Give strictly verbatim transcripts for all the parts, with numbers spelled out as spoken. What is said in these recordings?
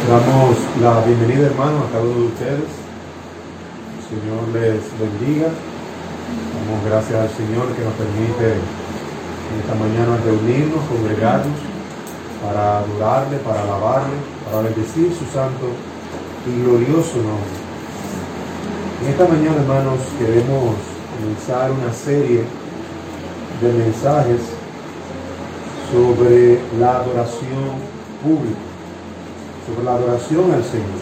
Damos la bienvenida, hermano, a cada uno de ustedes. El Señor les bendiga. Damos gracias al Señor que nos permite en esta mañana reunirnos, congregarnos para adorarle, para alabarle, para bendecir su santo y glorioso nombre. En esta mañana, hermanos, queremos comenzar una serie de mensajes sobre la adoración pública, sobre la adoración al Señor.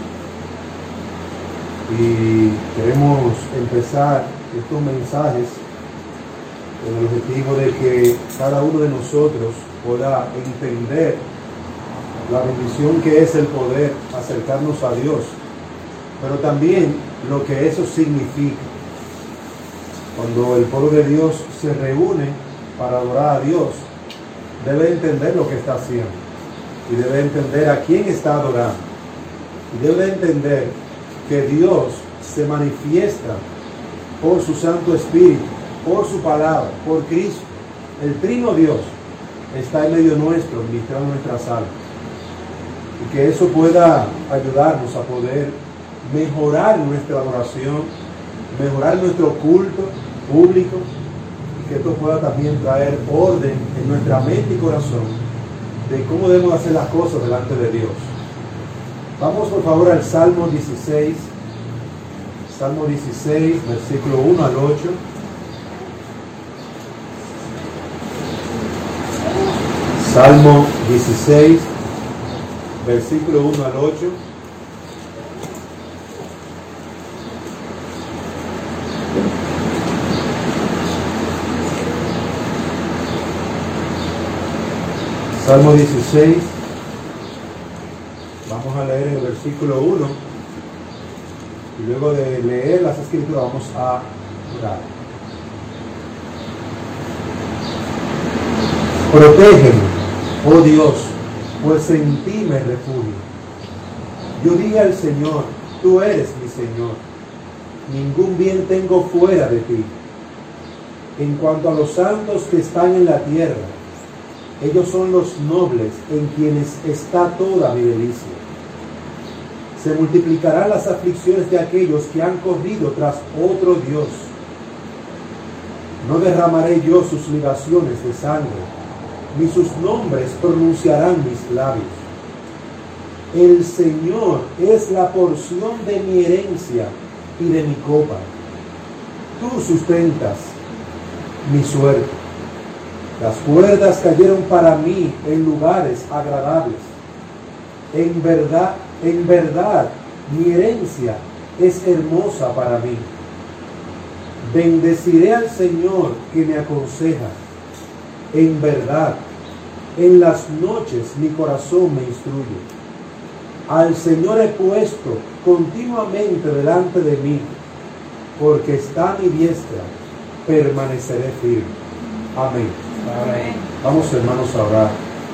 Y queremos empezar estos mensajes con el objetivo de que cada uno de nosotros pueda entender la bendición que es el poder acercarnos a Dios, pero también lo que eso significa. Cuando el pueblo de Dios se reúne para adorar a Dios, debe entender lo que está haciendo y debe entender a quién está adorando, y debe entender que Dios se manifiesta por su Santo Espíritu, por su palabra, por Cristo. El Trino Dios está en medio nuestro, ministrando nuestras almas, y que eso pueda ayudarnos a poder mejorar nuestra adoración, mejorar nuestro culto público, y que esto pueda también traer orden en nuestra mente y corazón de cómo debemos hacer las cosas delante de Dios. Vamos por favor al Salmo dieciséis, Salmo dieciséis, versículo uno al ocho. Salmo dieciséis, versículo uno al ocho. Salmo dieciséis, vamos a leer el versículo uno y luego de leer las escrituras vamos a orar. Protégeme, oh Dios, pues en ti me refugio. Yo dije al Señor, tú eres mi Señor, ningún bien tengo fuera de ti. En cuanto a los santos que están en la tierra, ellos son los nobles en quienes está toda mi delicia. Se multiplicarán las aflicciones de aquellos que han corrido tras otro Dios. No derramaré yo sus libaciones de sangre, ni sus nombres pronunciarán mis labios. El Señor es la porción de mi herencia y de mi copa. Tú sustentas mi suerte. Las cuerdas cayeron para mí en lugares agradables. En verdad, en verdad, mi herencia es hermosa para mí. Bendeciré al Señor que me aconseja. En verdad, en las noches mi corazón me instruye. Al Señor he puesto continuamente delante de mí, porque está a mi diestra, permaneceré firme. Amén. Amén. Vamos, hermanos, a orar.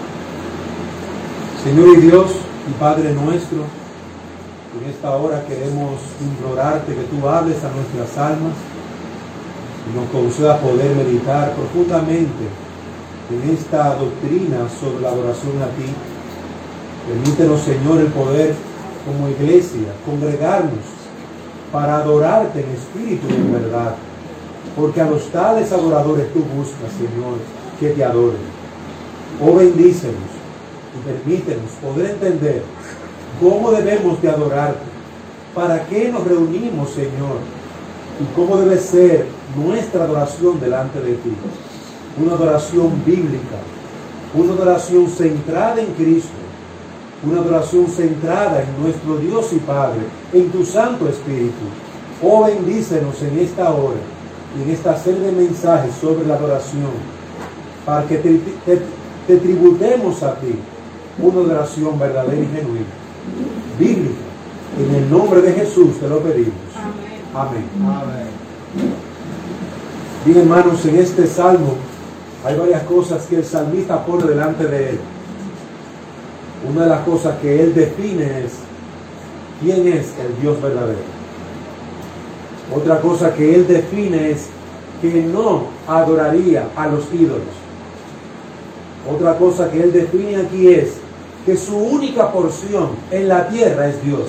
Señor y Dios y Padre nuestro, en esta hora queremos implorarte que tú hables a nuestras almas y nos conceda poder meditar profundamente en esta doctrina sobre la adoración a ti. Permítenos, Señor, el poder como iglesia congregarnos para adorarte en espíritu y en verdad, porque a los tales adoradores tú buscas, Señor, que te adoren. Oh, bendícenos y permítenos poder entender cómo debemos de adorarte, para qué nos reunimos, Señor, y cómo debe ser nuestra adoración delante de ti. Una adoración bíblica, una adoración centrada en Cristo, una adoración centrada en nuestro Dios y Padre, en tu Santo Espíritu. Oh, bendícenos en esta hora y en esta serie de mensajes sobre la adoración, para que te, te, te tributemos a ti una adoración verdadera y genuina, bíblica. En el nombre de Jesús te lo pedimos. Amén. Amén. Amén. Bien, hermanos, en este salmo hay varias cosas que el salmista pone delante de él. Una de las cosas que él define es quién es el Dios verdadero. Otra cosa que él define es que no adoraría a los ídolos. Otra cosa que él define aquí es que su única porción en la tierra es Dios.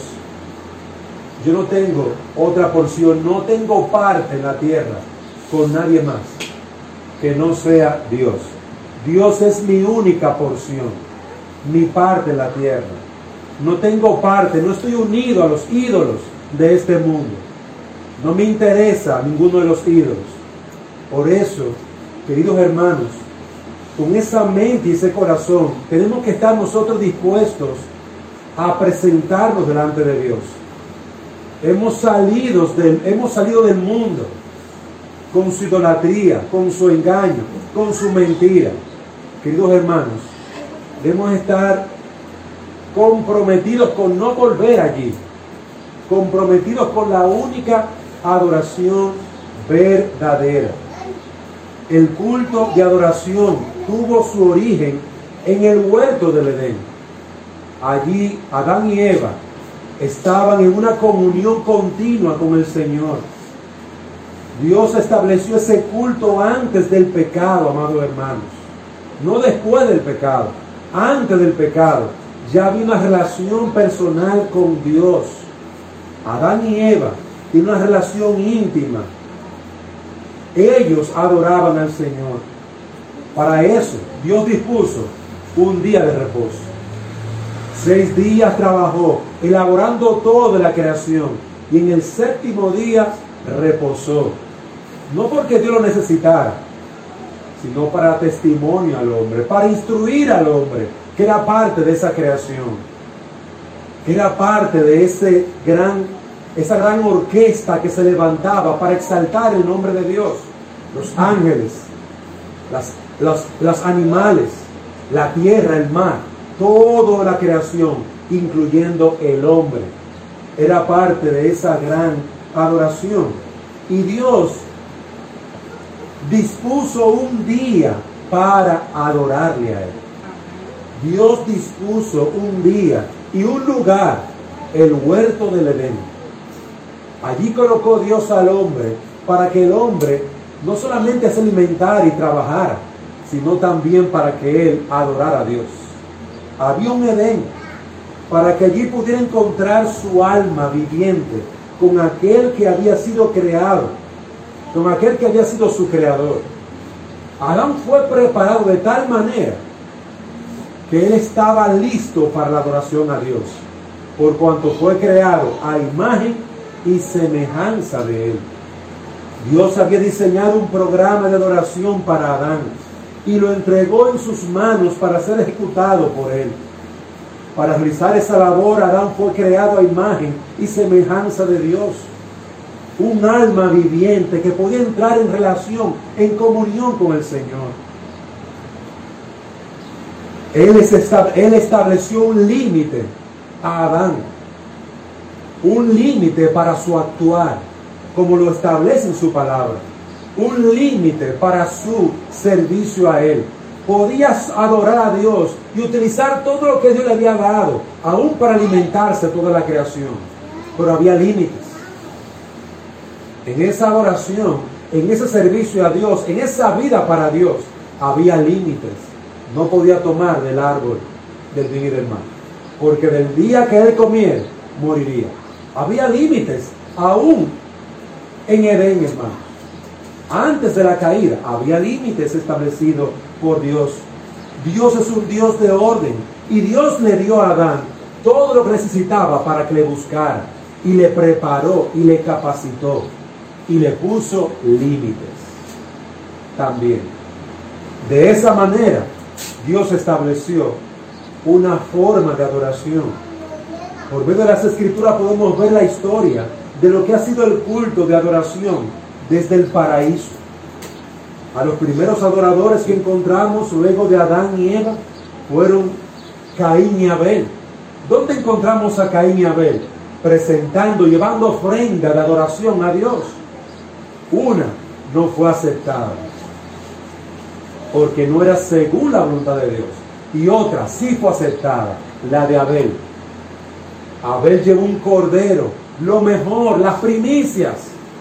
Yo no tengo otra porción, no tengo parte en la tierra con nadie más que no sea Dios. Dios es mi única porción, mi parte en la tierra. No tengo parte, no estoy unido a los ídolos de este mundo. No me interesa ninguno de los ídolos. Por eso, queridos hermanos, con esa mente y ese corazón, tenemos que estar nosotros dispuestos a presentarnos delante de Dios. Hemos salido del, hemos salido del mundo con su idolatría, con su engaño, con su mentira. Queridos hermanos, debemos estar comprometidos con no volver allí, comprometidos con la única adoración verdadera. El culto de adoración tuvo su origen en el huerto del Edén. Allí Adán y Eva estaban en una comunión continua con el Señor. Dios estableció ese culto antes del pecado, amados hermanos. No después del pecado, antes del pecado. Ya había una relación personal con Dios. Adán y Eva tienen una relación íntima. Ellos adoraban al Señor. Para eso, Dios dispuso un día de reposo. Seis días trabajó, elaborando toda la creación. Y en el séptimo día reposó. No porque Dios lo necesitara, sino para testimonio al hombre, para instruir al hombre, que era parte de esa creación, que era parte de ese gran, esa gran orquesta que se levantaba para exaltar el nombre de Dios. Los ángeles, las, los, los animales, la tierra, el mar, toda la creación, incluyendo el hombre, era parte de esa gran adoración. Y Dios dispuso un día para adorarle a Él. Dios dispuso un día y un lugar, el huerto del Edén. Allí colocó Dios al hombre para que el hombre no solamente se alimentara y trabajara, sino también para que él adorara a Dios. Había un Edén para que allí pudiera encontrar su alma viviente con aquel que había sido creado, con aquel que había sido su creador. Adán fue preparado de tal manera que él estaba listo para la adoración a Dios, por cuanto fue creado a imagen y semejanza de él. Dios había diseñado un programa de adoración para Adán y lo entregó en sus manos para ser ejecutado por él. Para realizar esa labor, Adán fue creado a imagen y semejanza de Dios. Un alma viviente que podía entrar en relación, en comunión con el Señor. Él, él estableció un límite a Adán. Un límite para su actuar, como lo establece en su palabra. Un límite para su servicio a Él. Podías adorar a Dios y utilizar todo lo que Dios le había dado, aún para alimentarse toda la creación. Pero había límites. En esa adoración, en ese servicio a Dios, en esa vida para Dios, había límites. No podía tomar del árbol del bien y del mal, porque del día que él comiera, moriría. Había límites, aún en Edén, hermano. Antes de la caída, había límites establecidos por Dios. Dios es un Dios de orden, y Dios le dio a Adán todo lo que necesitaba para que le buscara, y le preparó, y le capacitó, y le puso límites también. De esa manera, Dios estableció una forma de adoración. Por medio de las Escrituras podemos ver la historia de lo que ha sido el culto de adoración desde el paraíso. A los primeros adoradores que encontramos luego de Adán y Eva fueron Caín y Abel. ¿Dónde encontramos a Caín y Abel? Presentando, llevando ofrenda de adoración a Dios. Una no fue aceptada porque no era según la voluntad de Dios, y otra sí fue aceptada, la de Abel. Abel llevó un cordero, lo mejor, las primicias.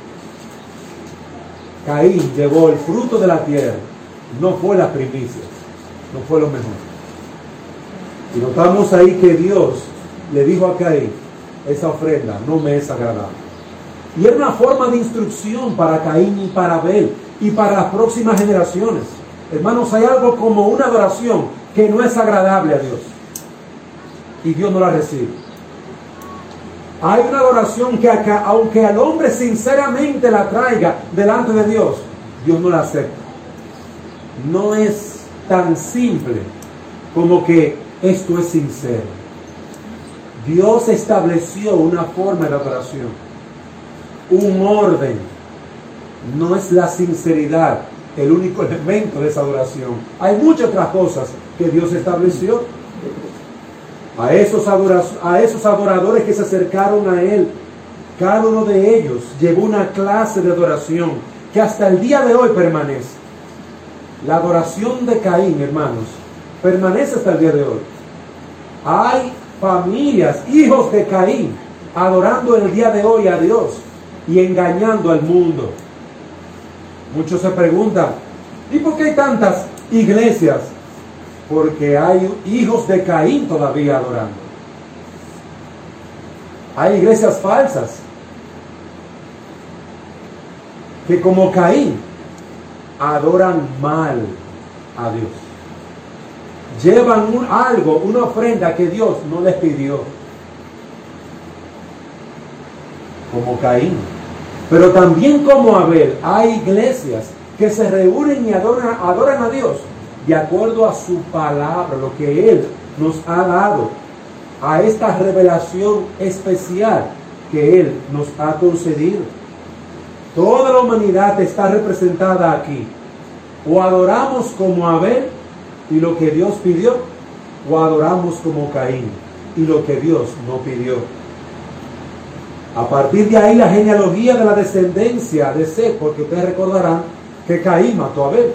Caín llevó el fruto de la tierra, no fue las primicias, no fue lo mejor. Y notamos ahí que Dios le dijo a Caín, esa ofrenda no me es agradable. Y era una forma de instrucción para Caín y para Abel y para las próximas generaciones. Hermanos, hay algo como una adoración que no es agradable a Dios. Y Dios no la recibe. Hay una adoración que acá, aunque al hombre sinceramente la traiga delante de Dios, Dios no la acepta. No es tan simple como que esto es sincero. Dios estableció una forma de adoración, un orden. No es la sinceridad el único elemento de esa adoración. Hay muchas otras cosas que Dios estableció. A esos, adoradores, a esos adoradores que se acercaron a Él, cada uno de ellos llevó una clase de adoración que hasta el día de hoy permanece. La adoración de Caín, hermanos, permanece hasta el día de hoy. Hay familias, hijos de Caín, adorando el día de hoy a Dios y engañando al mundo. Muchos se preguntan, ¿y por qué hay tantas iglesias? Porque hay hijos de Caín todavía adorando. Hay iglesias falsas que como Caín adoran mal a Dios. Llevan un, algo, una ofrenda que Dios no les pidió. Como Caín. Pero también como Abel, hay iglesias que se reúnen y adoran, adoran a Dios de acuerdo a su palabra, lo que Él nos ha dado, a esta revelación especial que Él nos ha concedido. Toda la humanidad está representada aquí. O adoramos como Abel y lo que Dios pidió, o adoramos como Caín y lo que Dios no pidió. A partir de ahí la genealogía de la descendencia de Seth, porque ustedes recordarán que Caín mató a Abel.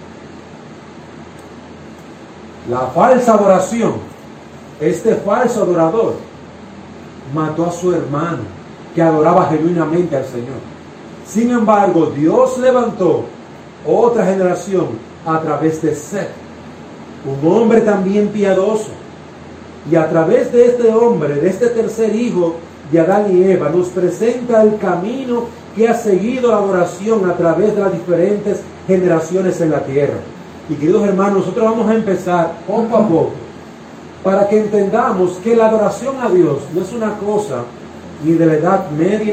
La falsa adoración, este falso adorador mató a su hermano que adoraba genuinamente al Señor. Sin embargo, Dios levantó otra generación a través de Seth, un hombre también piadoso. Y a través de este hombre, de este tercer hijo de Adán y Eva, nos presenta el camino que ha seguido la adoración a través de las diferentes generaciones en la tierra. Y queridos hermanos, nosotros vamos a empezar poco a poco para que entendamos que la adoración a Dios no es una cosa ni de la Edad Media,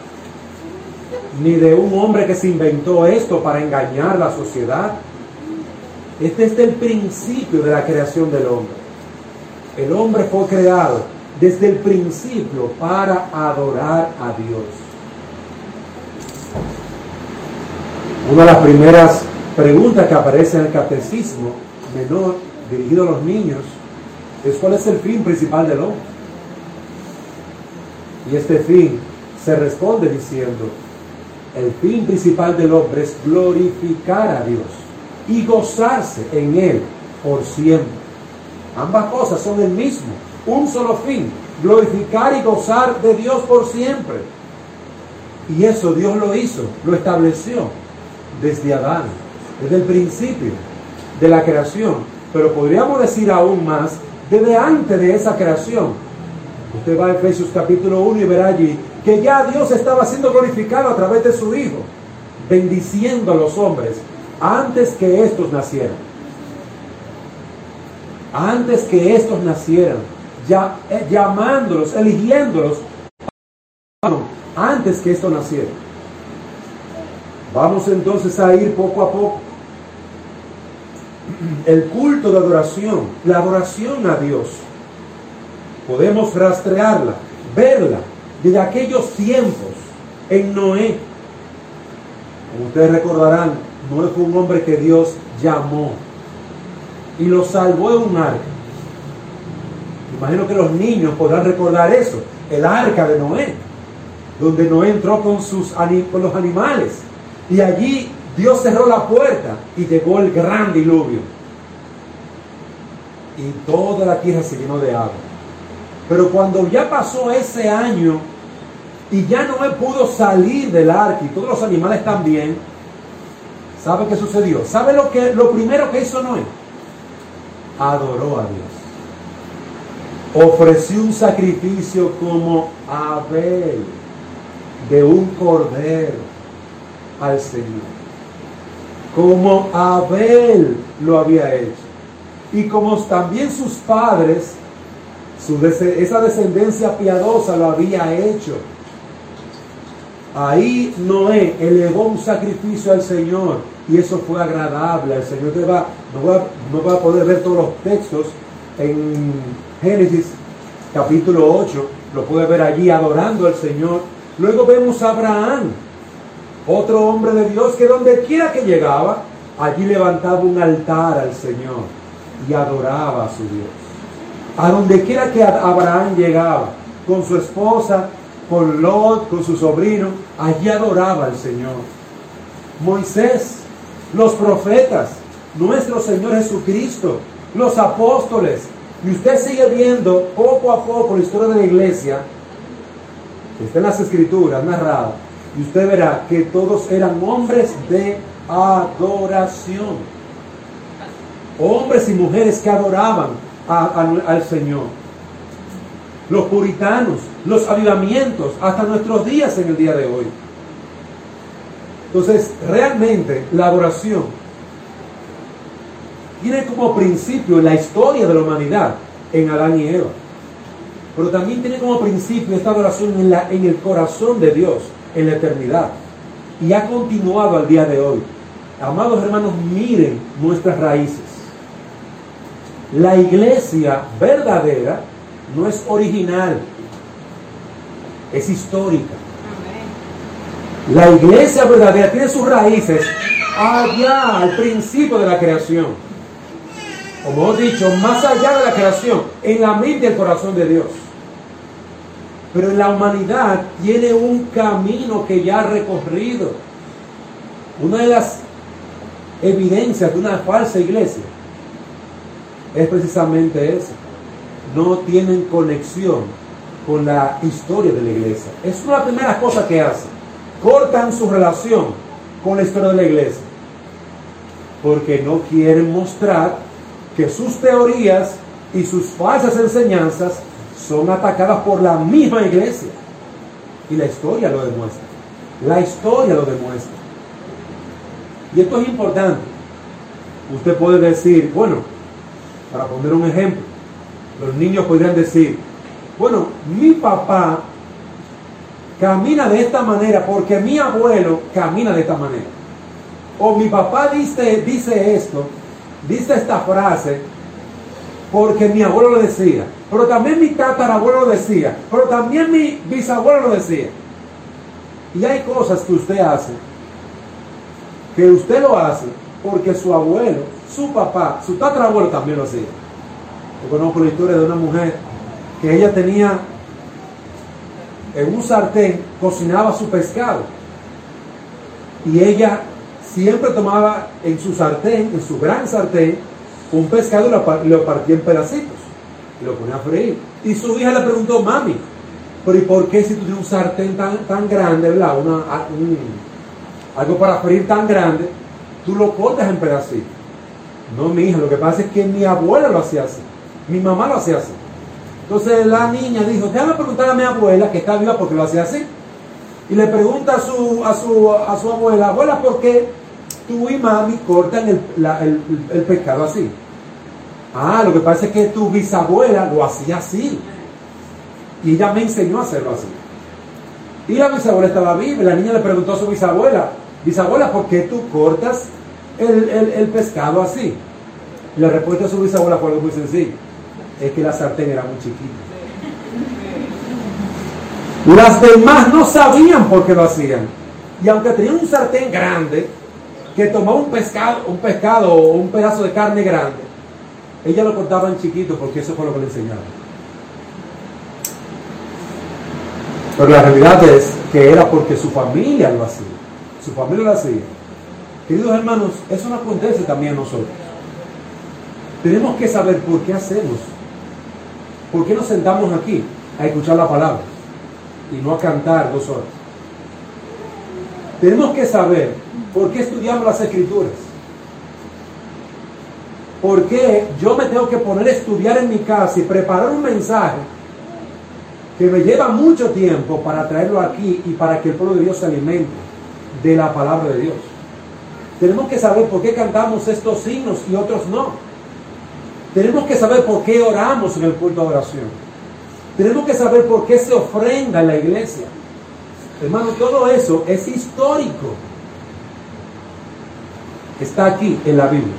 ni de un hombre que se inventó esto para engañar a la sociedad. Este es el principio de la creación del hombre. El hombre fue creado desde el principio para adorar a Dios. Una de las primeras preguntas que aparece en el catecismo menor dirigido a los niños es: ¿cuál es el fin principal del hombre? Y este fin se responde diciendo: el fin principal del hombre es glorificar a Dios y gozarse en Él por siempre. Ambas cosas son el mismo, un solo fin: glorificar y gozar de Dios por siempre. Y eso Dios lo hizo, lo estableció desde Adán, desde el principio de la creación. Pero podríamos decir aún más, desde antes de esa creación. Usted va a Efesios capítulo uno y verá allí que ya Dios estaba siendo glorificado a través de su Hijo, bendiciendo a los hombres antes que estos nacieran. Antes que estos nacieran, ya, eh, llamándolos, eligiéndolos, antes que estos nacieran. Vamos entonces a ir poco a poco. El culto de adoración, la adoración a Dios, podemos rastrearla, verla desde aquellos tiempos en Noé. Como ustedes recordarán, Noé fue un hombre que Dios llamó y lo salvó en un arca. Imagino que los niños podrán recordar eso, el arca de Noé, donde Noé entró con, sus, con los animales, y allí Dios cerró la puerta y llegó el gran diluvio. Y toda la tierra se llenó de agua. Pero cuando ya pasó ese año y ya Noé pudo salir del arca y todos los animales también, ¿sabe qué sucedió? ¿Sabe lo que lo primero que hizo Noé? Adoró a Dios. ofreció un sacrificio como Abel, de un cordero al Señor. Como Abel lo había hecho. Y como también sus padres, su esa descendencia piadosa lo había hecho. Ahí Noé elevó un sacrificio al Señor y eso fue agradable. El Señor te va, no va, no va a poder ver todos los textos en Génesis capítulo ocho, lo puede ver allí adorando al Señor. Luego vemos a Abraham, otro hombre de Dios, que donde quiera que llegaba, allí levantaba un altar al Señor y adoraba a su Dios. A donde quiera que Abraham llegaba, con su esposa, con Lot, con su sobrino, allí adoraba al Señor. Moisés, los profetas, nuestro Señor Jesucristo, los apóstoles. Y usted sigue viendo poco a poco la historia de la iglesia, que está en las escrituras narrada, y usted verá que todos eran hombres de adoración. Hombres y mujeres que adoraban a, a, al Señor. Los puritanos, los avivamientos, hasta nuestros días en el día de hoy. Entonces, realmente la adoración tiene como principio la historia de la humanidad en Adán y Eva. Pero también tiene como principio esta adoración en, la, en el corazón de Dios, en la eternidad. Y ha continuado al día de hoy. Amados hermanos, miren nuestras raíces. La iglesia verdadera no es original, es histórica. La iglesia verdadera tiene sus raíces allá, al principio de la creación. Como hemos dicho, más allá de la creación, en la mente y el corazón de Dios. Pero en la humanidad tiene un camino que ya ha recorrido. Una de las evidencias de una falsa iglesia es precisamente esa. No tienen conexión con la historia de la iglesia. Es una de las primeras cosas que hacen. Cortan su relación con la historia de la iglesia. Porque no quieren mostrar que sus teorías y sus falsas enseñanzas son atacadas por la misma iglesia. Y la historia lo demuestra. La historia lo demuestra. Y esto es importante. Usted puede decir, bueno, para poner un ejemplo, los niños podrían decir, bueno, mi papá camina de esta manera porque mi abuelo camina de esta manera. O mi papá dice, dice esto, dice esta frase porque mi abuelo lo decía. Pero también mi tatarabuelo lo decía. Pero también mi bisabuelo lo decía. Y hay cosas que usted hace, que usted lo hace porque su abuelo, su papá, su tatarabuelo también lo hacía. Yo conozco la historia de una mujer que ella tenía en un sartén, cocinaba su pescado. Y ella siempre tomaba en su sartén, en su gran sartén, un pescado y lo, lo partía en pedacitos. Y lo ponía a freír. Y su hija le preguntó, mami, pero ¿y por qué si tú tienes un sartén tan, tan grande, ¿verdad? Una, un, algo para freír tan grande, tú lo cortas en pedacitos? No, mi hija, lo que pasa es que mi abuela lo hacía así. Mi mamá lo hacía así. Entonces la niña dijo, déjame preguntar a mi abuela, que está viva, porque lo hacía así. Y le pregunta a su, a su, a su abuela, abuela, ¿por qué tú y mami cortan el, la, el, el pescado así? Ah, lo que pasa es que tu bisabuela lo hacía así. Y ella me enseñó a hacerlo así. Y la bisabuela estaba viva, y la niña le preguntó a su bisabuela, bisabuela, ¿por qué tú cortas el, el, el pescado así? Y la respuesta de su bisabuela fue algo muy sencillo. Es que la sartén era muy chiquita. Las demás no sabían por qué lo hacían. Y aunque tenían un sartén grande, que tomaba un pescado, un pescado o un pedazo de carne grande, ella lo cortaba en chiquito porque eso fue lo que le enseñaron. Pero la realidad es que era porque su familia lo hacía. Su familia lo hacía. Queridos hermanos, eso no acontece también a nosotros. Tenemos que saber por qué hacemos. ¿Por qué nos sentamos aquí a escuchar la palabra y no a cantar dos horas? Tenemos que saber por qué estudiamos las Escrituras. ¿Por qué yo me tengo que poner a estudiar en mi casa y preparar un mensaje que me lleva mucho tiempo para traerlo aquí y para que el pueblo de Dios se alimente de la palabra de Dios? Tenemos que saber por qué cantamos estos signos y otros no. Tenemos que saber por qué oramos en el culto de oración. Tenemos que saber por qué se ofrenda en la iglesia. Hermano, todo eso es histórico. Está aquí en la Biblia.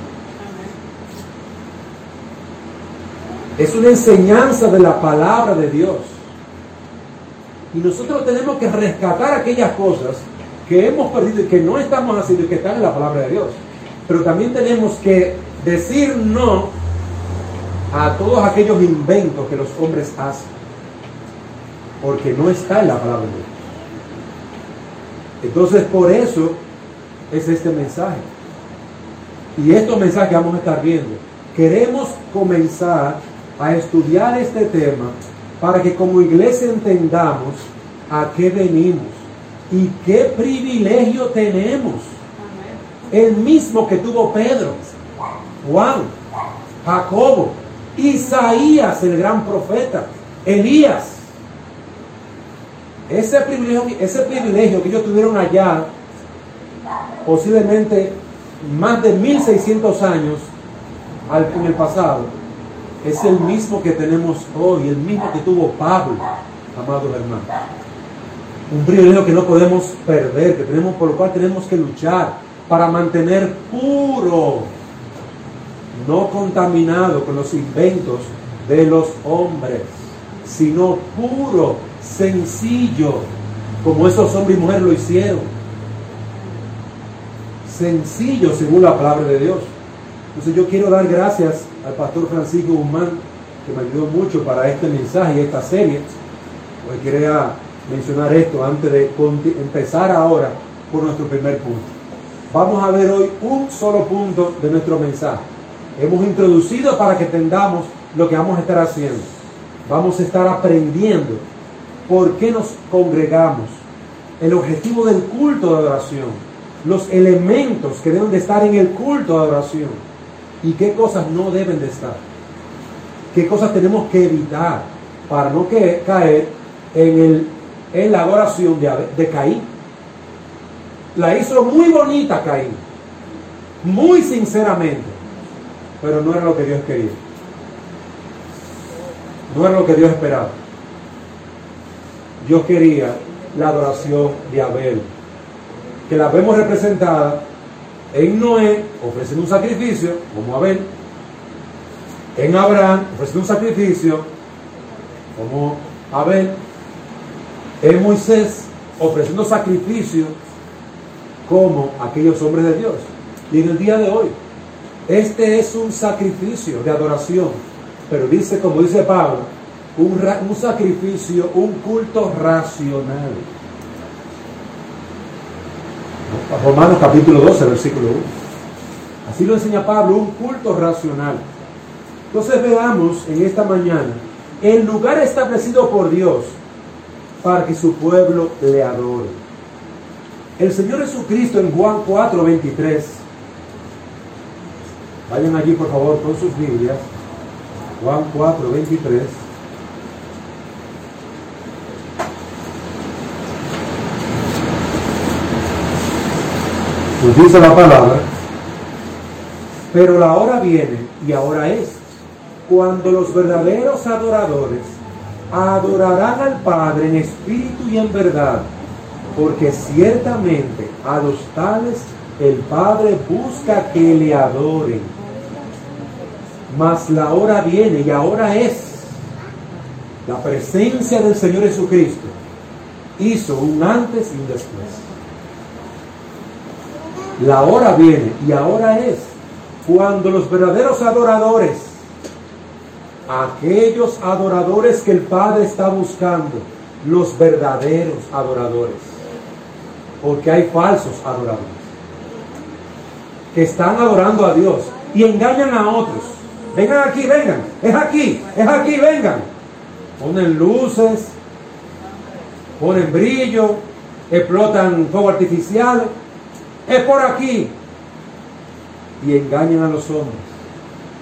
Es una enseñanza de la palabra de Dios. Y nosotros tenemos que rescatar aquellas cosas que hemos perdido y que no estamos haciendo y que están en la palabra de Dios. Pero también tenemos que decir no a todos aquellos inventos que los hombres hacen, porque no está en la palabra de Dios. Entonces, por eso es este mensaje. Y estos mensajes que vamos a estar viendo, queremos comenzar a estudiar este tema para que como iglesia entendamos a qué venimos y qué privilegio tenemos. El mismo que tuvo Pedro, Juan, Jacobo, Isaías, el gran profeta, Elías. Ese privilegio, ese privilegio que ellos tuvieron allá, posiblemente más de mil seiscientos años al, en el pasado, es el mismo que tenemos hoy, el mismo que tuvo Pablo, amados hermanos. Un privilegio que no podemos perder, que tenemos, por lo cual tenemos que luchar para mantener puro, no contaminado con los inventos de los hombres, sino puro, sencillo, como esos hombres y mujeres lo hicieron. Sencillo según la palabra de Dios. Entonces yo quiero dar gracias al pastor Francisco Guzmán, que me ayudó mucho para este mensaje y esta serie. Hoy quería mencionar esto antes de empezar ahora por nuestro primer punto. Vamos a ver hoy un solo punto de nuestro mensaje. Hemos introducido para que entendamos lo que vamos a estar haciendo. Vamos a estar aprendiendo por qué nos congregamos, el objetivo del culto de adoración, los elementos que deben de estar en el culto de adoración y qué cosas no deben de estar, qué cosas tenemos que evitar para no que, caer en, el, en la adoración de, de Caín. La hizo muy bonita Caín, muy sinceramente, pero no era lo que Dios quería, no era lo que Dios esperaba. Dios quería la adoración de Abel, que la vemos representada en Noé ofreciendo un sacrificio como Abel, en Abraham ofreciendo un sacrificio como Abel, en Moisés ofreciendo sacrificio como aquellos hombres de Dios. Y en el día de hoy, este es un sacrificio de adoración, pero dice, como dice Pablo, un, un sacrificio, un culto racional. Romanos capítulo doce, versículo uno. Así lo enseña Pablo, un culto racional. Entonces veamos en esta mañana el lugar establecido por Dios para que su pueblo le adore. El Señor Jesucristo en Juan cuatro, veintitrés. Vayan allí por favor con sus Biblias. Juan cuatro, veintitrés. Nos dice la palabra: pero la hora viene, y ahora es, cuando los verdaderos adoradores adorarán al Padre en espíritu y en verdad, porque ciertamente a los tales el Padre busca que le adoren. Mas la hora viene, y ahora es, la presencia del Señor Jesucristo hizo un antes y un después. La hora viene, y ahora es, cuando los verdaderos adoradores, aquellos adoradores que el Padre está buscando, los verdaderos adoradores, porque hay falsos adoradores que están adorando a Dios y engañan a otros. Vengan aquí, vengan, es aquí, es aquí, vengan. Ponen luces, ponen brillo, explotan fuego artificial. Es por aquí. Y engañan a los hombres.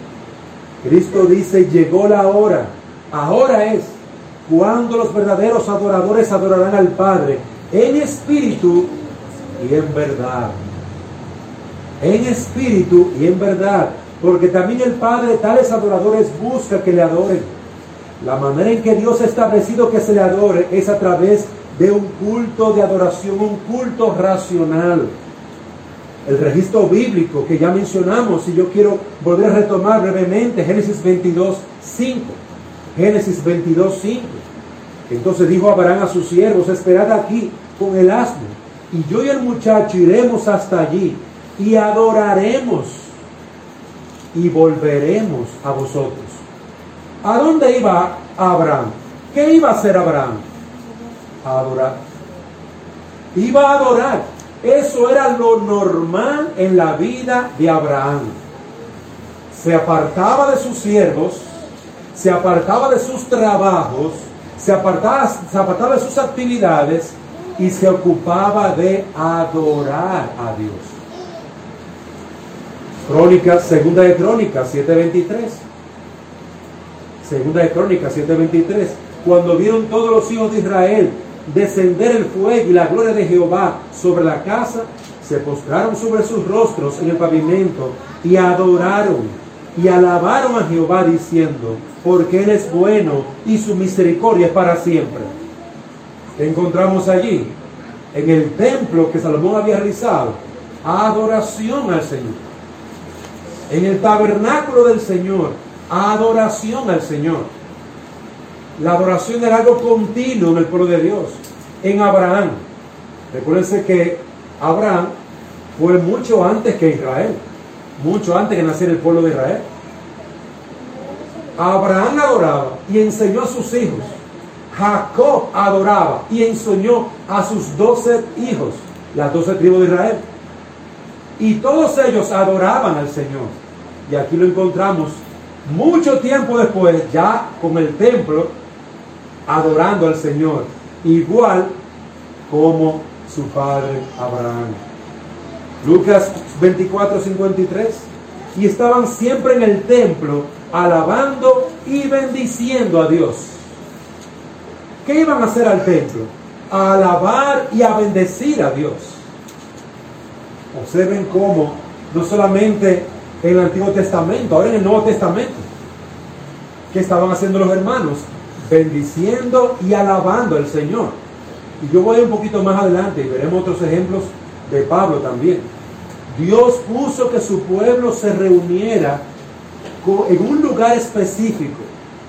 Cristo dice, llegó la hora, ahora es cuando los verdaderos adoradores adorarán al Padre en espíritu y en verdad. En espíritu y en verdad, porque también el Padre tales adoradores busca que le adoren. La manera en que Dios ha establecido que se le adore es a través de un culto de adoración, un culto racional. El registro bíblico que ya mencionamos, y yo quiero volver a retomar brevemente, Génesis veintidós, cinco. Génesis veintidós, cinco. Entonces dijo Abraham a sus siervos, esperad aquí con el asno, y yo y el muchacho iremos hasta allí, y adoraremos, y volveremos a vosotros. ¿A dónde iba Abraham? ¿Qué iba a hacer Abraham? A adorar. Iba a adorar. Eso era lo normal en la vida de Abraham. Se apartaba de sus siervos, se apartaba de sus trabajos, se apartaba, se apartaba de sus actividades y se ocupaba de adorar a Dios. Crónicas, segunda de Crónicas siete veintitrés. Segunda de Crónicas siete veintitrés. Cuando vieron todos los hijos de Israel descender el fuego y la gloria de Jehová sobre la casa, se postraron sobre sus rostros en el pavimento y adoraron y alabaron a Jehová diciendo, porque Él es bueno y su misericordia es para siempre. ¿Qué encontramos allí? En el templo que Salomón había realizado, adoración al Señor. En el tabernáculo del Señor, adoración al Señor. La adoración era algo continuo en el pueblo de Dios. En Abraham, recuérdense que Abraham fue mucho antes que Israel, mucho antes que naciera el pueblo de Israel. Abraham adoraba y enseñó a sus hijos. Jacob adoraba y enseñó a sus doce hijos, las doce tribus de Israel. Y todos ellos adoraban al Señor. Y aquí lo encontramos mucho tiempo después, ya con el templo, adorando al Señor, igual como su padre Abraham. Lucas veinticuatro, cincuenta y tres. Y estaban siempre en el templo, alabando y bendiciendo a Dios. ¿Qué iban a hacer al templo? A alabar y a bendecir a Dios. Observen cómo, no solamente en el Antiguo Testamento, ahora en el Nuevo Testamento, ¿qué estaban haciendo los hermanos? Bendiciendo y alabando al Señor. Y yo voy un poquito más adelante y veremos otros ejemplos de Pablo también. Dios puso que su pueblo se reuniera en un lugar específico,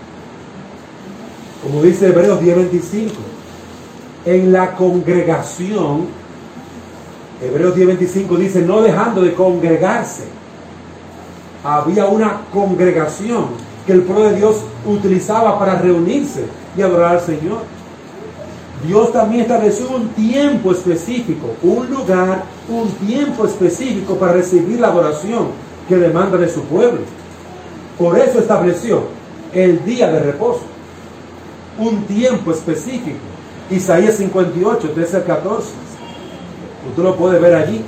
como dice Hebreos diez veinticinco, en la congregación. Hebreos diez veinticinco dice, no dejando de congregarse. Había una congregación que el pueblo de Dios utilizaba para reunirse y adorar al Señor. Dios también estableció un tiempo específico, un lugar, un tiempo específico para recibir la adoración que demanda de su pueblo. Por eso estableció el día de reposo, un tiempo específico. Isaías cincuenta y ocho, trece al catorce. Usted lo puede ver allí.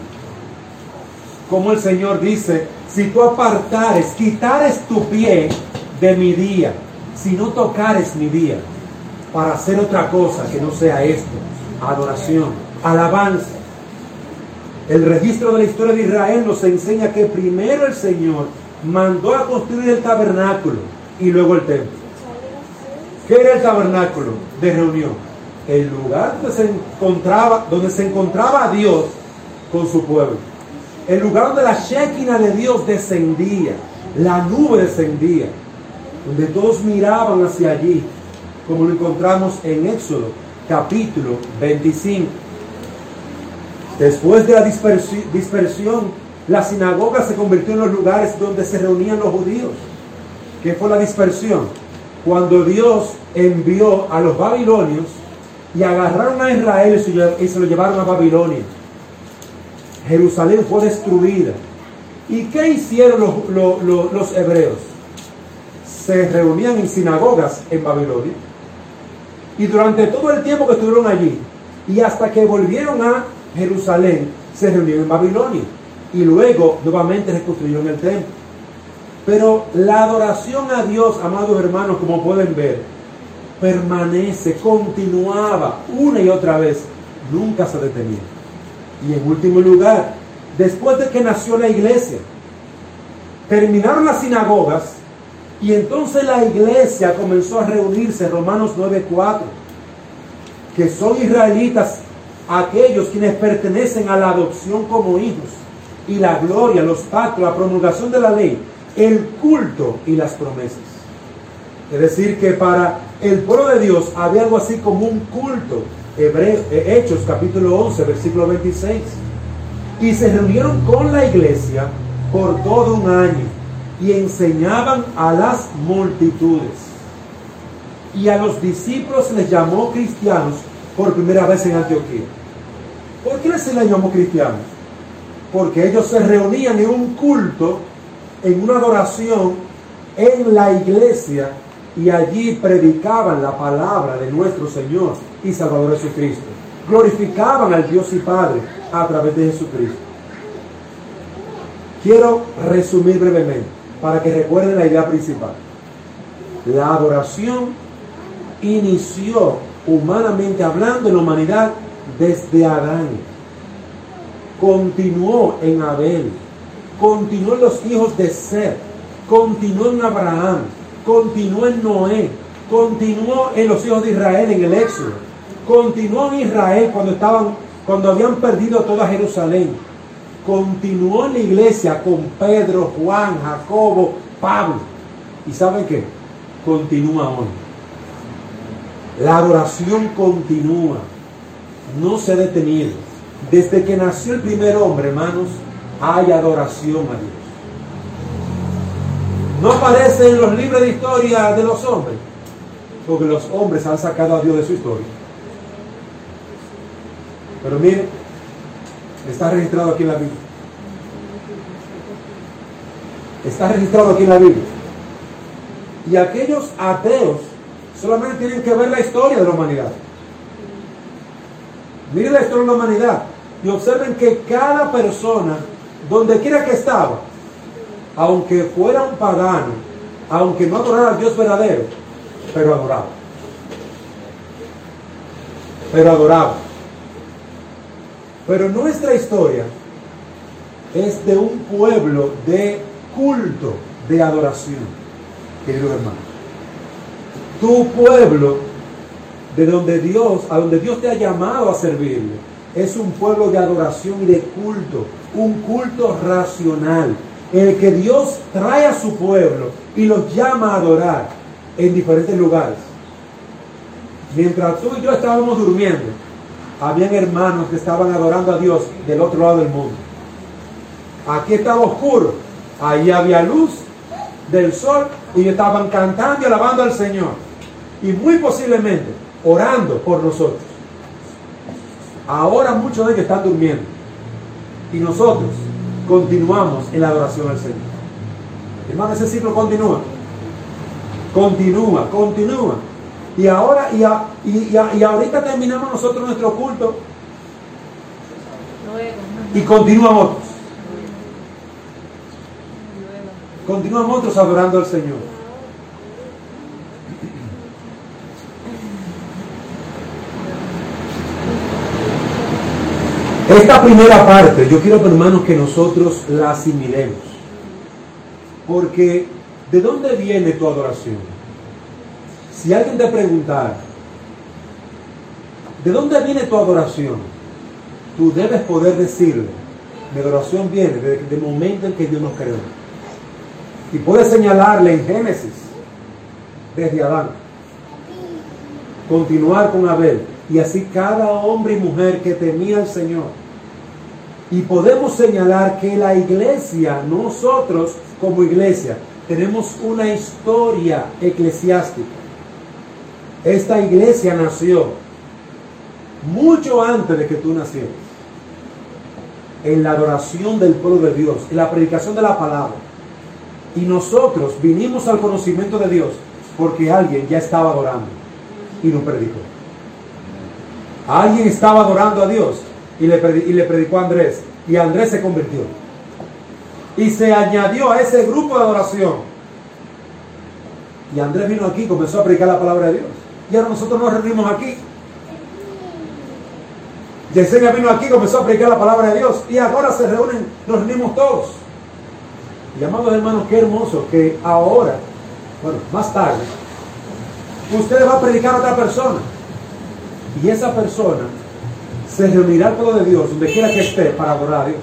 Como el Señor dice, si tú apartares, quitares tu pie de mi día, si no tocares mi día, para hacer otra cosa que no sea esto, adoración, alabanza. El registro de la historia de Israel nos enseña que primero el Señor mandó a construir el tabernáculo y luego el templo. ¿Qué era el tabernáculo de reunión? El lugar donde se encontraba, donde se encontraba Dios con su pueblo. El lugar donde la Shekinah de Dios descendía, la nube descendía, donde todos miraban hacia allí, como lo encontramos en Éxodo capítulo veinticinco. Después de la dispersi- dispersión, la sinagoga se convirtió en los lugares donde se reunían los judíos. ¿Qué fue la dispersión? Cuando Dios envió a los babilonios y agarraron a Israel y se lo llevaron a Babilonia. Jerusalén fue destruida. ¿Y qué hicieron los, los, los, los hebreos? Se reunían en sinagogas en Babilonia. Y durante todo el tiempo que estuvieron allí, y hasta que volvieron a Jerusalén, se reunieron en Babilonia. Y luego nuevamente reconstruyeron el templo. Pero la adoración a Dios, amados hermanos, como pueden ver, permanece, continuaba una y otra vez, nunca se detenía. Y en último lugar, después de que nació la iglesia, terminaron las sinagogas y entonces la iglesia comenzó a reunirse, Romanos nueve cuatro, que son israelitas, aquellos quienes pertenecen a la adopción como hijos, y la gloria, los pactos, la promulgación de la ley, el culto y las promesas. Es decir, que para el pueblo de Dios había algo así como un culto. Hebreo, Hechos capítulo once, versículo veintiséis. Y se reunieron con la iglesia por todo un año y enseñaban a las multitudes. Y a los discípulos se les llamó cristianos por primera vez en Antioquía. ¿Por qué se les llamó cristianos? Porque ellos se reunían en un culto, en una adoración en la iglesia, y allí predicaban la palabra de nuestro Señor y Salvador Jesucristo. Glorificaban al Dios y Padre a través de Jesucristo. Quiero resumir brevemente para que recuerden la idea principal. La adoración inició, humanamente hablando, en la humanidad desde Adán. Continuó en Abel, continuó en los hijos de Seth, continuó en Abraham, continuó en Noé, continuó en los hijos de Israel en el Éxodo, continuó en Israel cuando estaban, cuando habían perdido toda Jerusalén, continuó en la iglesia con Pedro, Juan, Jacobo, Pablo. ¿Y saben qué? Continúa hoy. La adoración continúa, no se ha detenido. Desde que nació el primer hombre, hermanos, hay adoración a Dios. No aparece en los libros de historia de los hombres, porque los hombres han sacado a Dios de su historia. Pero miren, está registrado aquí en la Biblia. Está registrado aquí en la Biblia. Y aquellos ateos solamente tienen que ver la historia de la humanidad. Miren la historia de la humanidad y observen que cada persona, donde quiera que estaba, aunque fuera un pagano, aunque no adorara al Dios verdadero, pero adoraba. Pero adoraba. Pero nuestra historia es de un pueblo de culto, de adoración, querido hermano. Tu pueblo, de donde Dios, a donde Dios te ha llamado a servirle, es un pueblo de adoración y de culto, un culto racional, en el que Dios trae a su pueblo y los llama a adorar en diferentes lugares. Mientras tú y yo estábamos durmiendo, habían hermanos que estaban adorando a Dios del otro lado del mundo. Aquí estaba oscuro, ahí había luz del sol y ellos estaban cantando y alabando al Señor, y muy posiblemente orando por nosotros. Ahora muchos de ellos están durmiendo y nosotros continuamos en la adoración al Señor. Hermano, ese ciclo continúa, continúa, continúa. Y ahora, y, a, y, y, a, y ahorita terminamos nosotros nuestro culto y continúan otros. Continúan otros adorando al Señor. Esta primera parte, yo quiero, hermanos, que nosotros la asimilemos. Porque, ¿de dónde viene tu adoración? Si alguien te preguntara, ¿de dónde viene tu adoración? Tú debes poder decirle, mi adoración viene desde el momento en que Dios nos creó. Y puedes señalarle en Génesis, desde Adán, continuar con Abel, y así cada hombre y mujer que temía al Señor. Y podemos señalar que la iglesia, nosotros como iglesia, tenemos una historia eclesiástica. Esta iglesia nació mucho antes de que tú nacieras, en la adoración del pueblo de Dios, en la predicación de la palabra. Y nosotros vinimos al conocimiento de Dios porque alguien ya estaba adorando y nos predicó. Alguien estaba adorando a Dios y le, y le predicó a Andrés, y Andrés se convirtió. y se añadió a ese grupo de adoración. Y Andrés vino aquí y comenzó a predicar la palabra de Dios. Y ahora nosotros nos reunimos aquí. Yesenia vino aquí y comenzó a predicar la palabra de Dios. Y ahora se reúnen, nos reunimos todos. Y amados hermanos, qué hermoso que ahora, bueno, más tarde, usted va a predicar a otra persona. Y esa persona se reunirá al pueblo de Dios, donde quiera que esté, para adorar a Dios.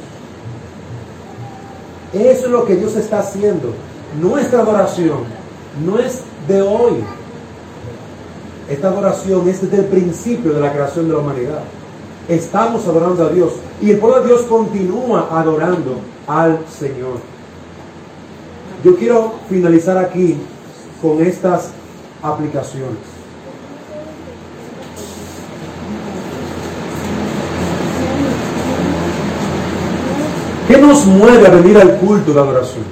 Eso es lo que Dios está haciendo. Nuestra adoración no es de hoy. Esta adoración es desde el principio de la creación de la humanidad. Estamos adorando a Dios. Y el pueblo de Dios continúa adorando al Señor. Yo quiero finalizar aquí con estas aplicaciones. ¿Qué nos mueve a venir al culto de adoración?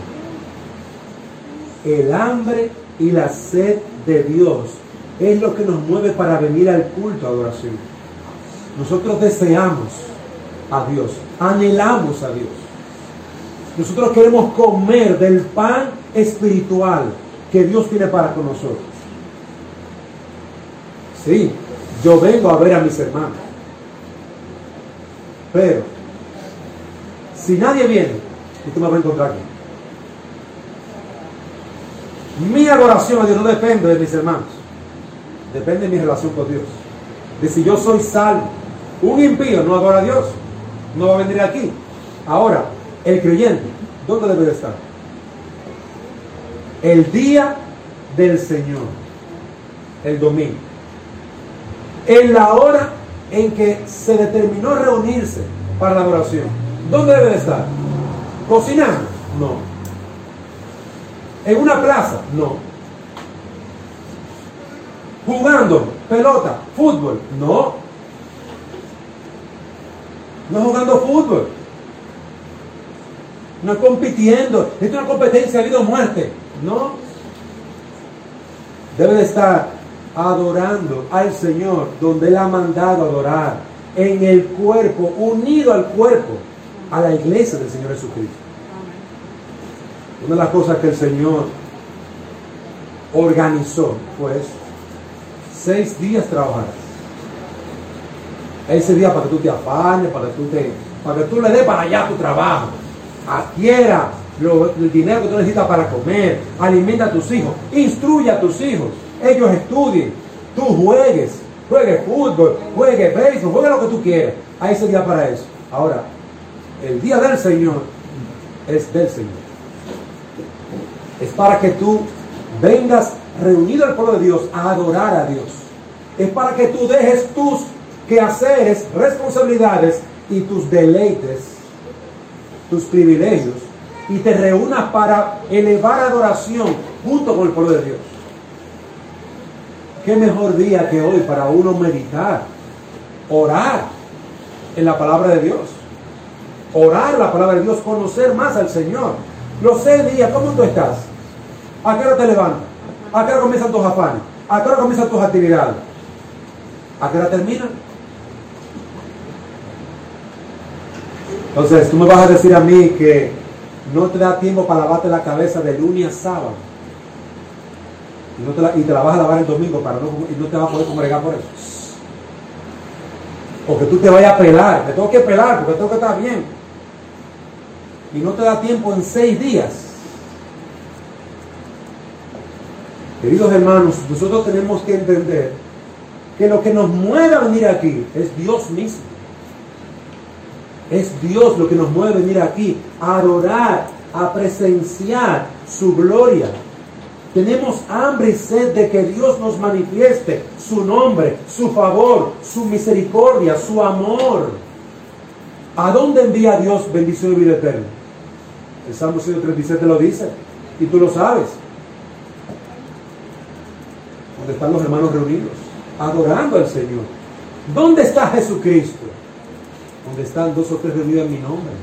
El hambre y la sed de Dios es lo que nos mueve para venir al culto de adoración. Nosotros deseamos a Dios, anhelamos a Dios. Nosotros queremos comer del pan espiritual que Dios tiene para con nosotros. Sí, yo vengo a ver a mis hermanos, pero si nadie viene, usted me va a encontrar aquí. Mi adoración a Dios no depende de mis hermanos, depende de mi relación con Dios, de si yo soy salvo. Un impío no adora a Dios, no va a venir aquí. Ahora, el creyente, ¿dónde debe de estar? El día del Señor, el domingo, en la hora en que se determinó reunirse para la adoración. ¿Dónde debe de estar? ¿Cocinando? No. ¿En una plaza? No. ¿Jugando pelota, fútbol? No. No jugando fútbol. No compitiendo. Esto es una competencia de vida o muerte. No. Debe de estar adorando al Señor donde Él ha mandado adorar. En el cuerpo, unido al cuerpo, a la iglesia del Señor Jesucristo. Una de las cosas que el Señor organizó fue eso. Seis días trabajarás. Ese día para que tú te afanes, para que tú, te, para que tú le des para allá tu trabajo. Adquiera lo, el dinero que tú necesitas para comer. Alimenta a tus hijos. Instruye a tus hijos. Ellos estudien. Tú juegues. Juegue fútbol. Juegue béisbol. Juegue lo que tú quieras. Hay ese día para eso. Ahora, el día del Señor es del Señor. Es para que tú vengas reunido al pueblo de Dios a adorar a Dios. Es para que tú dejes tus quehaceres, responsabilidades y tus deleites, tus privilegios, y te reúnas para elevar adoración junto con el pueblo de Dios. ¿Qué mejor día que hoy para uno meditar, orar en la palabra de Dios? Orar la palabra de Dios, conocer más al Señor. Los seis días, ¿cómo tú estás? ¿A qué hora te levantas? ¿A qué hora comienzan tus afanes? ¿A qué hora comienzan tus actividades? ¿A qué hora terminan? Entonces, tú me vas a decir a mí que no te da tiempo para lavarte la cabeza de lunes a sábado. Y, no te la, y te la vas a lavar el domingo para no, y no te vas a poder congregar por eso. O que tú te vayas a pelar. Me tengo que pelar porque tengo que estar bien. Y no te da tiempo en seis días. Queridos hermanos, nosotros tenemos que entender que lo que nos mueve a venir aquí es Dios mismo. Es Dios lo que nos mueve a venir aquí a adorar, a presenciar su gloria. Tenemos hambre y sed de que Dios nos manifieste su nombre, su favor, su misericordia, su amor. ¿A dónde envía Dios bendición y vida eterna? El Salmo ciento treinta y siete lo dice, y tú lo sabes. ¿Dónde están los hermanos reunidos? Adorando al Señor. ¿Dónde está Jesucristo? Donde están dos o tres reunidos en mi nombre.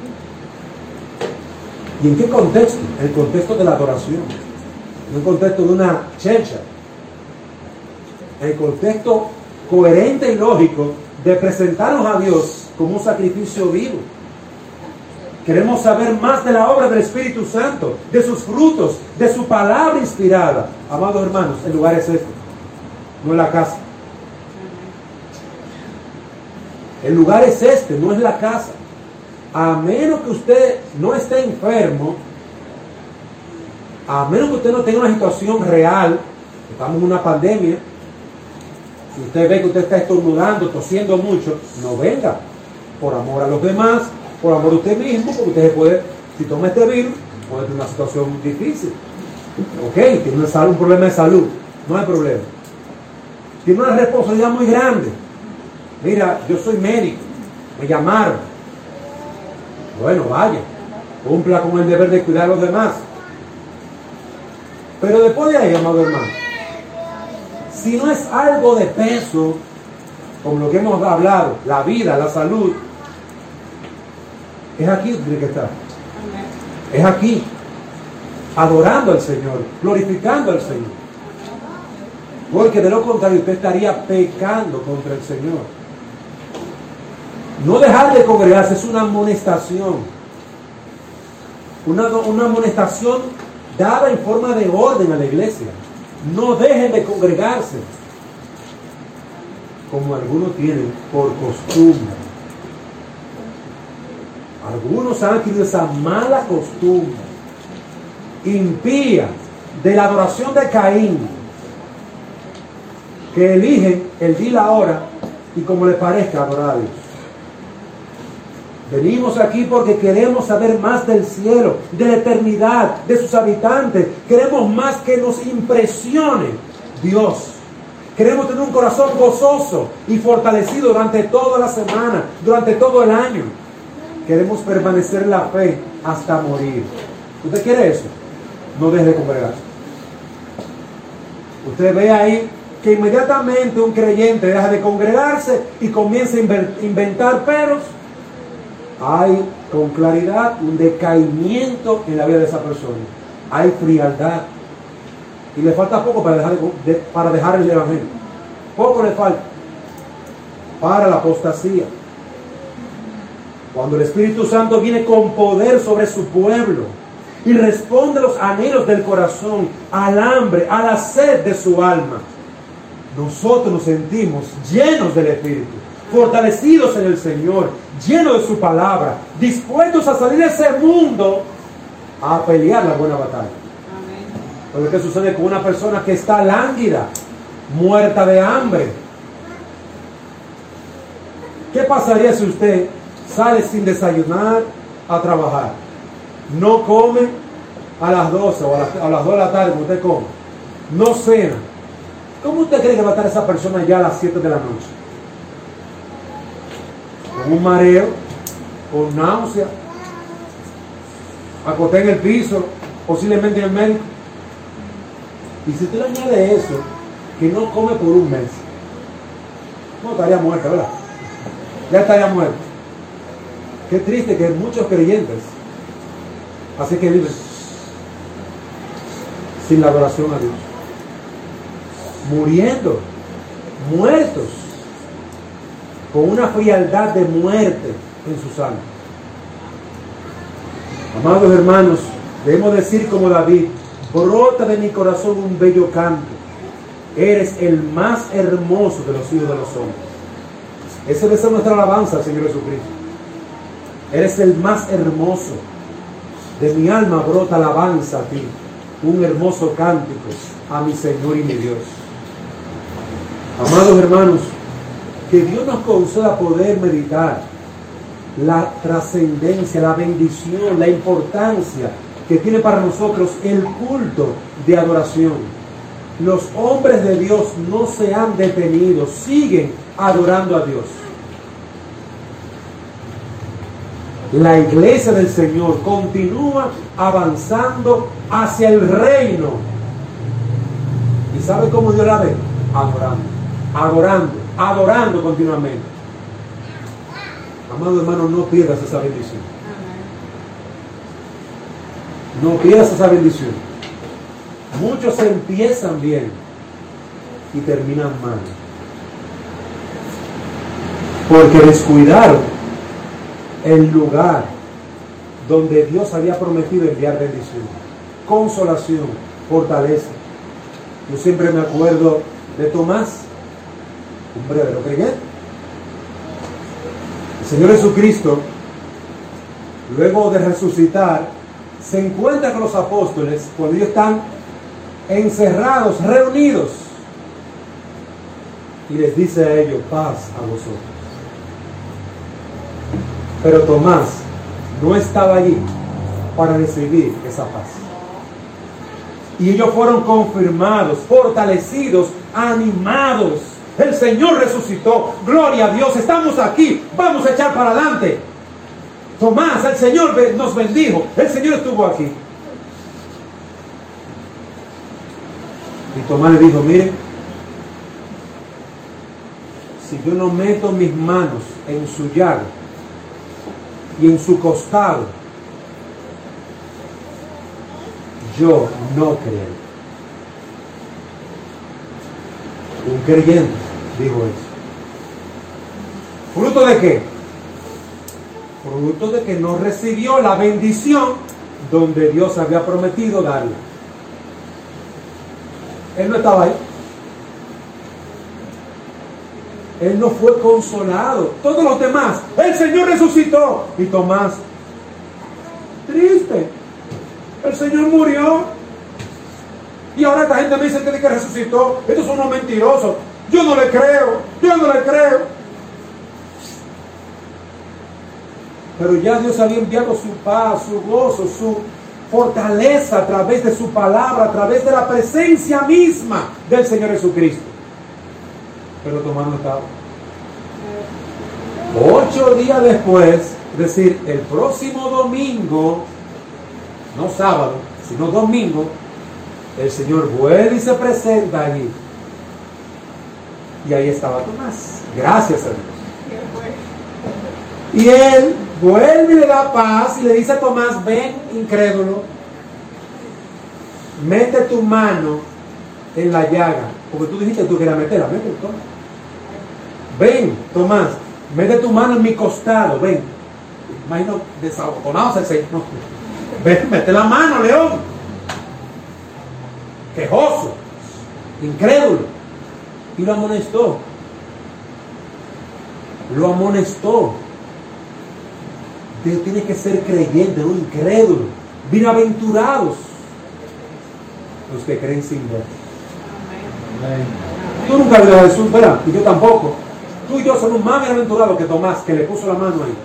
¿Y en qué contexto? En el contexto de la adoración. En el contexto de una chercha. En el contexto coherente y lógico de presentarnos a Dios como un sacrificio vivo. Queremos saber más de la obra del Espíritu Santo, de sus frutos, de su palabra inspirada. Amados hermanos, el lugar es este, no es la casa. El lugar es este, no es la casa. A menos que usted no esté enfermo, a menos que usted no tenga una situación real, estamos en una pandemia, si usted ve que usted está estornudando, tosiendo mucho, no venga, por amor a los demás, por amor a usted mismo, porque usted puede, si toma este virus, puede tener una situación difícil. Ok, tiene una salud, un problema de salud, no hay problema. Tiene una responsabilidad muy grande. Mira, yo soy médico, me llamaron. Bueno, vaya, cumpla con el deber de cuidar a los demás. Pero después de ahí, amado hermano, si no es algo de peso, como lo que hemos hablado, la vida, la salud, es aquí donde tiene que estar. Es aquí, adorando al Señor, glorificando al Señor. Porque de lo contrario usted estaría pecando contra el Señor. No dejar de congregarse es una amonestación. Una, una amonestación dada en forma de orden a la iglesia. No dejen de congregarse, como algunos tienen por costumbre. Algunos han adquirido esa mala costumbre impía de la adoración de Caín, que eligen el día y la hora y como les parezca adorar a Dios. Venimos aquí porque queremos saber más del cielo, de la eternidad, de sus habitantes. Queremos más que nos impresione Dios. Queremos tener un corazón gozoso y fortalecido durante toda la semana, durante todo el año. Queremos permanecer en la fe hasta morir. ¿Usted quiere eso? No deje de congregarse. Usted ve ahí que inmediatamente un creyente deja de congregarse y comienza a inventar peros. Hay con claridad un decaimiento en la vida de esa persona. Hay frialdad. Y le falta poco para dejar, de, de, para dejar el evangelio. Poco le falta para la apostasía. Cuando el Espíritu Santo viene con poder sobre su pueblo y responde a los anhelos del corazón, al hambre, a la sed de su alma, nosotros nos sentimos llenos del Espíritu, fortalecidos en el Señor, llenos de su palabra, dispuestos a salir de ese mundo a pelear la buena batalla. Pero ¿qué sucede con una persona que está lánguida, muerta de hambre? ¿Qué pasaría si usted sale sin desayunar a trabajar? No come a las doce o a las, a las dos de la tarde, como usted come. No cena. ¿Cómo usted cree que va a estar esa persona ya a las siete de la noche? Con un mareo, con náusea, acosté en el piso, posiblemente en el médico. Y si usted le añade eso, que no come por un mes, no estaría muerta, ¿verdad? Ya estaría muerta. Qué triste que muchos creyentes así que viven sin la adoración a Dios, muriendo, muertos, con una frialdad de muerte en sus almas. Amados hermanos, debemos decir como David: brota de mi corazón un bello canto, eres el más hermoso de los hijos de los hombres. Esa debe ser nuestra alabanza al Señor Jesucristo. Eres el más hermoso. De mi alma brota alabanza a ti, un hermoso cántico a mi Señor y mi Dios. Amados hermanos, que Dios nos conceda poder meditar la trascendencia, la bendición, la importancia que tiene para nosotros el culto de adoración. Los hombres de Dios no se han detenido, siguen adorando a Dios. La iglesia del Señor continúa avanzando hacia el reino. ¿Y sabe cómo Dios la ve? Adorando, adorando, adorando continuamente. Amado hermano, no pierdas esa bendición. No pierdas esa bendición. Muchos empiezan bien y terminan mal, porque descuidaron el lugar donde Dios había prometido enviar bendición, consolación, fortaleza. Yo siempre me acuerdo de Tomás, un verdadero creyente. El Señor Jesucristo, luego de resucitar, se encuentra con los apóstoles cuando ellos están encerrados, reunidos, y les dice a ellos: paz a vosotros. Pero Tomás no estaba allí para recibir esa paz. Y ellos fueron confirmados, fortalecidos, animados. El Señor resucitó, gloria a Dios, estamos aquí, vamos a echar para adelante. Tomás, el Señor nos bendijo, el Señor estuvo aquí. Y Tomás le dijo: mire, si yo no meto mis manos en su llaga y en su costado, yo no creeré. Un creyente dijo eso. ¿Fruto de qué? Fruto de que no recibió la bendición donde Dios había prometido darle. Él no estaba ahí. Él no fue consolado. Todos los demás, el Señor resucitó. Y Tomás, triste, el Señor murió. Y ahora esta gente me dice que, que resucitó. Estos son unos mentirosos. Yo no le creo, yo no le creo. Pero ya Dios había enviado su paz, su gozo, su fortaleza a través de su palabra, a través de la presencia misma del Señor Jesucristo. Pero Tomás no estaba. Ocho días después, es decir, el próximo domingo, no sábado, sino domingo, el Señor vuelve y se presenta allí. Y ahí estaba Tomás. Gracias a Dios. Y él vuelve y le da paz y le dice a Tomás: ven, incrédulo, mete tu mano en la llaga, porque tú dijiste que tú querías meterla. Mete, Tomás. Ven, Tomás, mete tu mano en mi costado. Ven. Imagino desabotonados el Señor. Ven, mete la mano, león. Quejoso, incrédulo. Y lo amonestó. Lo amonestó. Dios tiene que ser creyente, no incrédulo. Bienaventurados los que creen sin ver. Amén. Tú nunca viste a Jesús, ¿verdad? Y yo tampoco. Tú y yo somos más bienaventurados que Tomás, que le puso la mano ahí.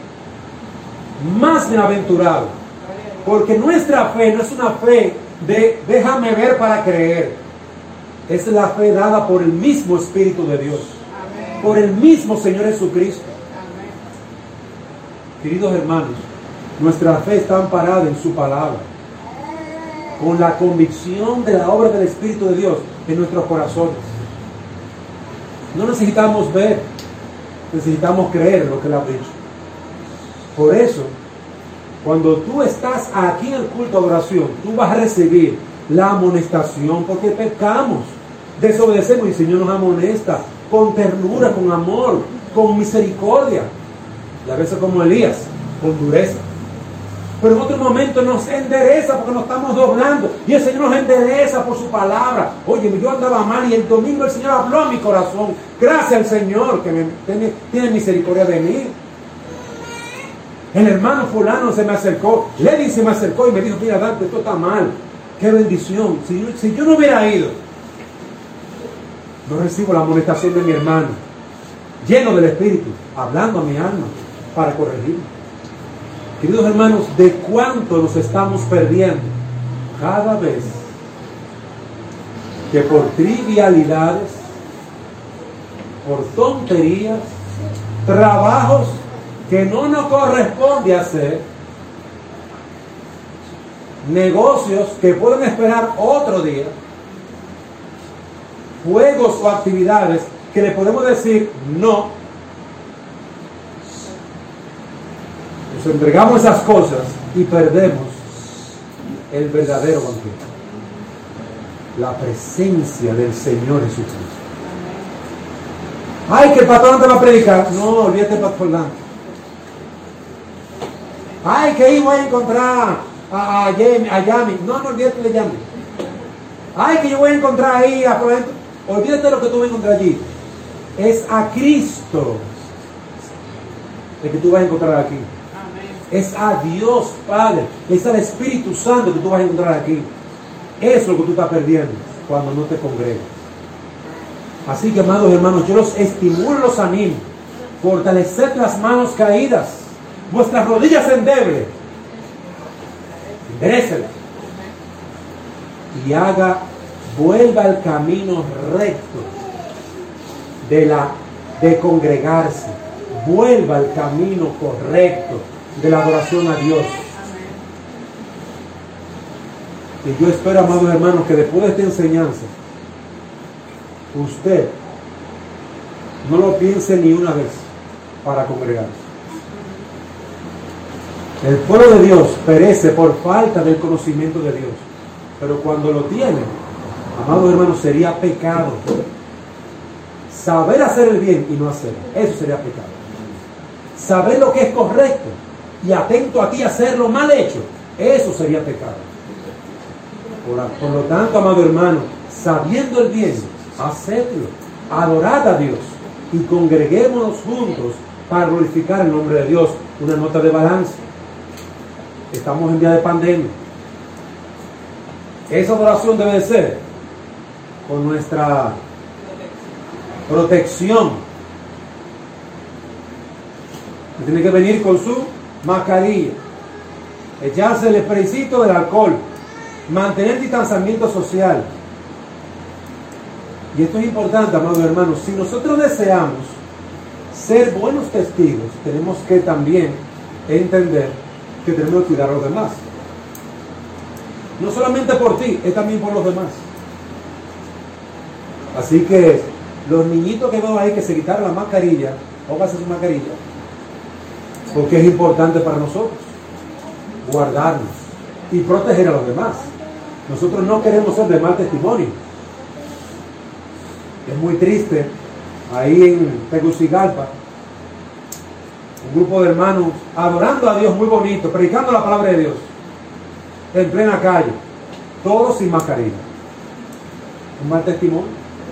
Más bienaventurados. Porque nuestra fe no es una fe de déjame ver para creer. Es la fe dada por el mismo Espíritu de Dios. Amén. Por el mismo Señor Jesucristo. Amén. Queridos hermanos, nuestra fe está amparada en su palabra, con la convicción de la obra del Espíritu de Dios en nuestros corazones. No necesitamos ver, necesitamos creer lo que Él ha dicho. Por eso, cuando tú estás aquí en el culto de oración, tú vas a recibir la amonestación, porque pecamos, desobedecemos y el Señor nos amonesta con ternura, con amor, con misericordia, y a veces como Elías, con dureza. Pero en otro momento nos endereza porque nos estamos doblando y el Señor nos endereza por su palabra. Oye, yo andaba mal y el domingo el Señor habló a mi corazón. Gracias al Señor que me, tiene, tiene misericordia de mí. El hermano fulano se me acercó, Lenin se me acercó y me dijo: mira, Dante, esto está mal. Qué bendición. Si yo, si yo no hubiera ido, no recibo la amonestación de mi hermano, lleno del Espíritu, hablando a mi alma para corregirme. Queridos hermanos, ¿de cuánto nos estamos perdiendo cada vez que por trivialidades, por tonterías, trabajos que no nos corresponde hacer, negocios que pueden esperar otro día, juegos o actividades que le podemos decir no? Nos entregamos esas cosas y perdemos el verdadero banquete, la presencia del Señor Jesucristo. Ay, que el pastor no te va a predicar. No, olvídate del pastor. Ay, que ahí voy a encontrar a, a, Yami, a Yami. No, no olvídate de Yami. Ay, que yo voy a encontrar ahí a Florento. Olvídate de lo que tú vas a encontrar allí. Es a Cristo el que tú vas a encontrar aquí. Amén. Es a Dios Padre, es al Espíritu Santo que tú vas a encontrar aquí. Eso es lo que tú estás perdiendo cuando no te congregas. Así que, amados hermanos, yo los estimulo, los animo. Fortaleced las manos caídas, vuestras rodillas endebles. Enderécelas. Y haga, vuelva al camino recto de, la, de congregarse. Vuelva al camino correcto de la adoración a Dios. Y yo espero, amados hermanos, que después de esta enseñanza, usted no lo piense ni una vez para congregarse. El pueblo de Dios perece por falta del conocimiento de Dios. Pero cuando lo tiene, amados hermanos, sería pecado saber hacer el bien y no hacerlo. Eso sería pecado. Saber lo que es correcto y atento a ti hacerlo mal hecho, eso sería pecado. Por, por lo tanto, amado hermano, sabiendo el bien, hacedlo, adorad a Dios y congreguémonos juntos para glorificar el nombre de Dios. Una nota de balance. Estamos en día de pandemia. Esa adoración debe ser con nuestra protección. Tiene que venir con su mascarilla, echarse el spraycito del alcohol, mantener distanciamiento social. Y esto es importante, amados hermanos. Si nosotros deseamos ser buenos testigos, tenemos que también entender que tenemos que cuidar a los demás. No solamente por ti, es también por los demás. Así que los niñitos que veo ahí que se quitaron la mascarilla, póngase su mascarilla, porque es importante para nosotros guardarnos y proteger a los demás. Nosotros no queremos ser de mal testimonio. Es muy triste, ahí en Tegucigalpa, un grupo de hermanos adorando a Dios muy bonito, predicando la palabra de Dios, en plena calle, todos sin mascarilla. Un mal testimonio.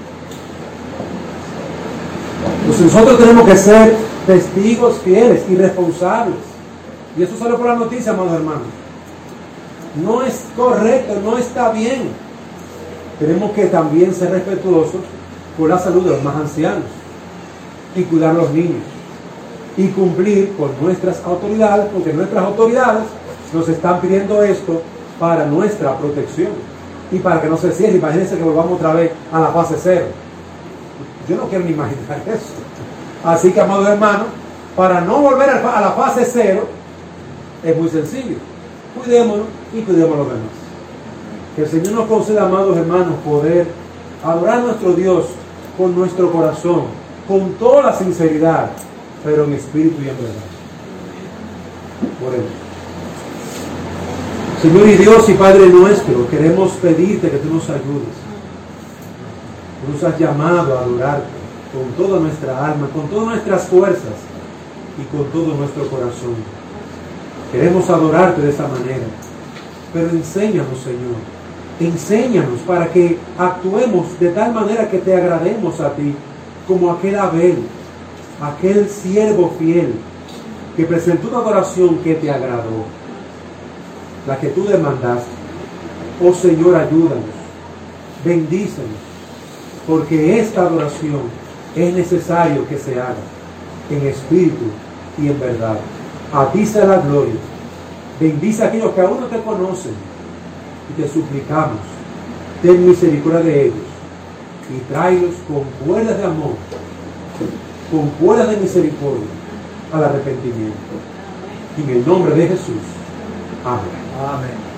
Pues nosotros tenemos que ser testigos fieles y responsables. Y eso sale por la noticia, amados hermanos. No es correcto, no está bien. Tenemos que también ser respetuosos por la salud de los más ancianos y cuidar a los niños y cumplir con nuestras autoridades, porque nuestras autoridades nos están pidiendo esto para nuestra protección y para que no se cierre. Imagínense que volvamos otra vez a la fase cero. Yo no quiero ni imaginar eso. Así que, amados hermanos, para no volver a la fase cero, es muy sencillo. Cuidémonos y cuidemos a los demás. Que el Señor nos conceda, amados hermanos, poder adorar a nuestro Dios con nuestro corazón, con toda la sinceridad, pero en espíritu y en verdad. Oremos. Señor y Dios y Padre nuestro, queremos pedirte que tú nos ayudes. Tú nos has llamado a adorarte con toda nuestra alma, con todas nuestras fuerzas y con todo nuestro corazón. Queremos adorarte de esa manera, pero enséñanos, Señor, enséñanos para que actuemos de tal manera que te agrademos a ti, como aquel Abel, aquel siervo fiel que presentó una adoración que te agradó, la que tú demandaste. Oh Señor, ayúdanos, bendícenos, porque esta adoración es necesario que se haga en espíritu y en verdad. A ti sea la gloria. Bendice a aquellos que aún no te conocen y te suplicamos, ten misericordia de ellos y tráelos con cuerdas de amor, con cuerdas de misericordia al arrepentimiento. En el nombre de Jesús. Amén. Amén.